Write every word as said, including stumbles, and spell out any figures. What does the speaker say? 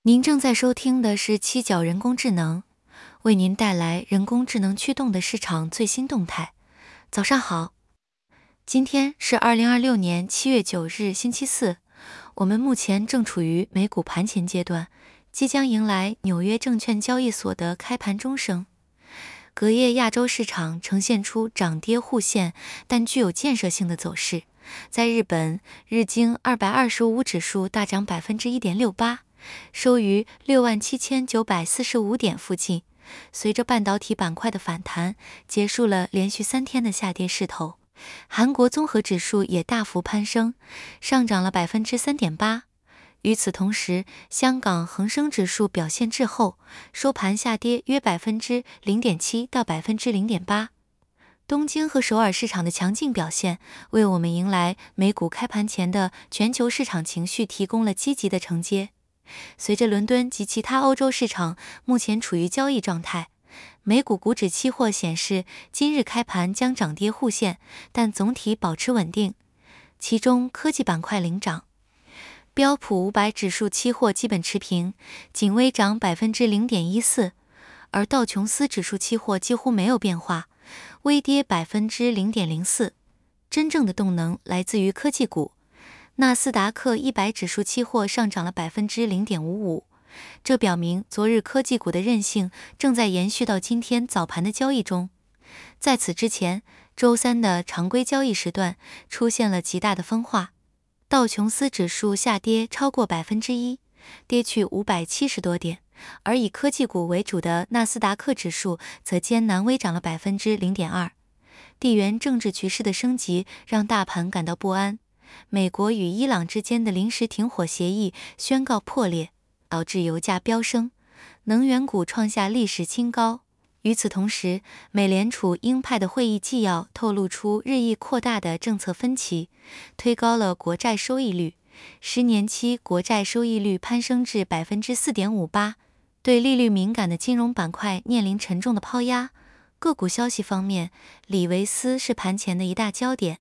您正在收听的是七角人工智能，为您带来人工智能驱动的市场最新动态。早上好，今天是二零二六年七月九日，星期四。我们目前正处于美股盘前阶段，即将迎来纽约证券交易所的开盘钟声。隔夜亚洲市场呈现出涨跌互现，但具有建设性的走势。在日本，日经二百二十五指数大涨 百分之一点六八。收于六万七千九百四十五点附近，随着半导体板块的反弹，结束了连续三天的下跌势头。韩国综合指数也大幅攀升，上涨了 百分之三点八。与此同时，香港恒生指数表现滞后，收盘下跌约 百分之零点七 到 百分之零点八。东京和首尔市场的强劲表现，为我们迎来美股开盘前的全球市场情绪提供了积极的承接。随着伦敦及其他欧洲市场目前处于交易状态，美股股指期货显示今日开盘将涨跌互现，但总体保持稳定。其中科技板块领涨，标普五百指数期货基本持平，仅微涨 百分之零点一四， 而道琼斯指数期货几乎没有变化，微跌 百分之零点零四。真正的动能来自于科技股。纳斯达克一百指数期货上涨了 百分之零点五五， 这表明昨日科技股的韧性正在延续到今天早盘的交易中。在此之前，周三的常规交易时段出现了极大的分化，道琼斯指数下跌超过 百分之一， 跌去五百七十多点，而以科技股为主的纳斯达克指数则艰难微涨了 百分之零点二。 地缘政治局势的升级让大盘感到不安，美国与伊朗之间的临时停火协议宣告破裂，导致油价飙升，能源股创下历史新高。与此同时，美联储鹰派的会议纪要透露出日益扩大的政策分歧，推高了国债收益率，十年期国债收益率攀升至 百分之四点五八， 对利率敏感的金融板块面临沉重的抛压。个股消息方面，李维斯是盘前的一大焦点，